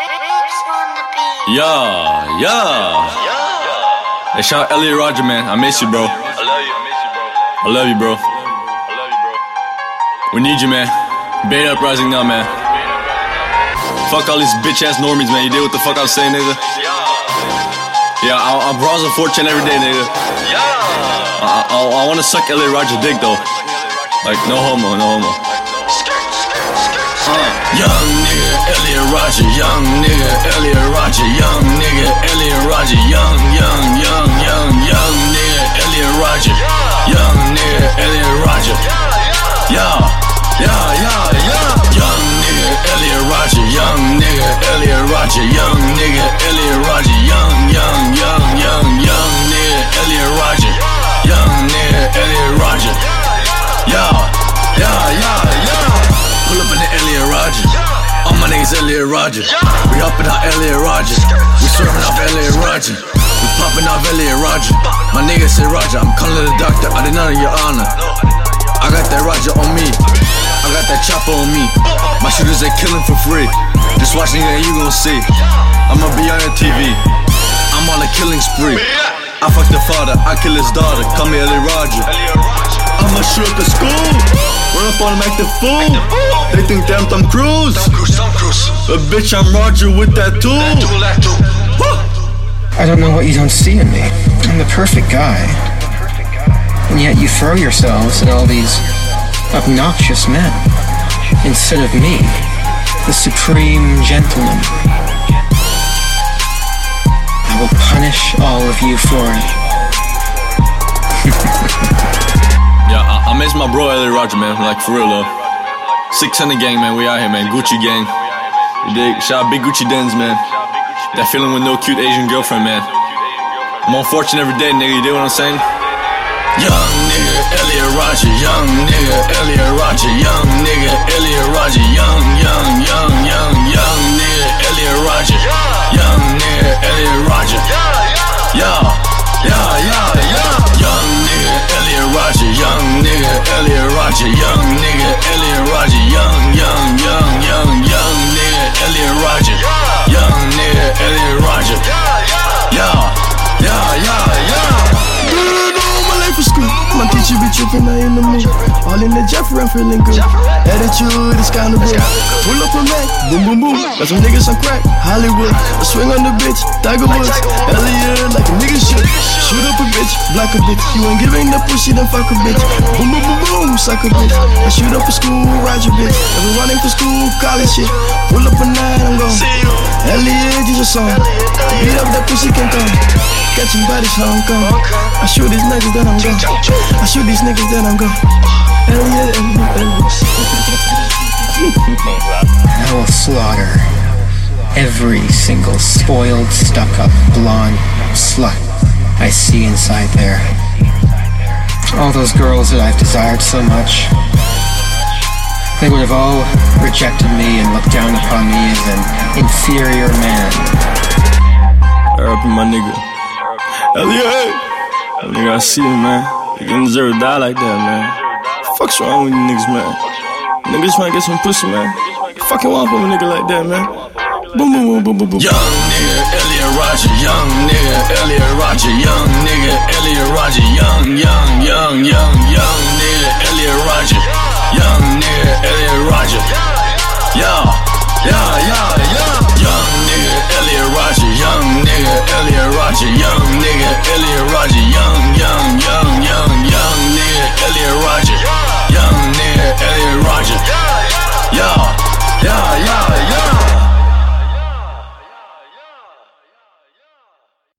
Yeah. Hey, shout out Elliot Roger, man. I miss you, bro. I love you, bro. We need you, man. Bait Uprising now, man. Fuck all these bitch ass normies, man. You did what the fuck I was saying, nigga? Yeah, I'm browsing 4chan every day, nigga. I wanna suck Elliot Roger dick, though. Like, no homo. Young nigga, Elliot Roger, young nigga, Elliot Roger, young nigga, Elliot Roger, young nigga, Elliot Roger, young nigga, Elliot Roger, young nigga, Elliot Roger, young nigga, Elliot Roger, young nigga, Elliot Roger, young nigga, Elliot Roger, young nigga, Elliot Roger, Pull up in the Elliot Roger. All my niggas Elliot Roger. We hopping out Elliot Roger. We swerving off Elliot Roger. We popping off Elliot Roger. My nigga say Roger, I'm calling the doctor. I did none of your honor. I got that Roger on me. I got that chopper on me. My shooters they killing for free. Just watch nigga, you gon' see. I'ma be on your TV. I'm on a killing spree. I fuck the father, I kill his daughter. Call me Elliot Roger. I'ma shoot up the school. Run up on him like the fool. They think that I'm Tom Cruise. But bitch, I'm Roger with that tool. I don't know what you don't see in me. I'm the perfect guy. And yet you throw yourselves at all these obnoxious men instead of me, the supreme gentleman. I will punish all of you for it. Yeah, I miss my bro Elliot Roger, man. Like, for real, though. 600 gang, man. We out here, man. Gucci gang. You dig? Shout out Big Gucci Dens, man. That feeling with no cute Asian girlfriend, man. I'm on Fortune every day, nigga. You dig what I'm saying? Young nigga, Elliot Roger. Young nigga, Elliot Roger. Young nigga, Elliot Roger. Young nigga, Elliot Roger. Young nigga, Elliot Roger. Young nigga, Elliot Roger. Young nigga, Elliot Roger. Young nigga, Elliot Roger. Young nigga, Elliot Roger. Young nigga, Elliot Roger. For school, my teacher be trippin', I in the mood. All in the Jeffrey, I'm feeling good. Attitude is kinda good. Pull up a Mac, boom. Got some niggas on crack, Hollywood. I swing on the bitch, Tiger Woods. Elliot like a nigga should. Shoot up a bitch, block a bitch. You ain't giving the pussy, then fuck a bitch. Boom, suck a bitch. I shoot up for school, Roger bitch. Never running for school, college shit. Pull up a night, I'm gone. Elliot, is a song. Beat up that pussy, can't come. Catching bodies, Hong Kong. I shoot these niggas, then I'm gone. I shoot these niggas, then I'm gone. Elliot. I will slaughter every single spoiled, stuck-up, blonde slut I see inside there. All those girls that I've desired so much, they would have all rejected me and looked down upon me as an inferior man. R.I.P. my nigga Elliot. Nigga, I see you, man. You didn't deserve to die like that, man. Fuck's wrong with you niggas, man? Niggas trying to get some pussy, man. Fucking want from a nigga like that, man. Boom. Young nigga, Elliot Roger. Young nigga, Elliot Roger. Young nigga, Elliot Roger. Young nigga, Elliot Roger. Young nigga, Elliot Roger. Young nigga, Elliot Roger. Young nigga, Elliot Roger. Young nigga, Elliot Roger. Young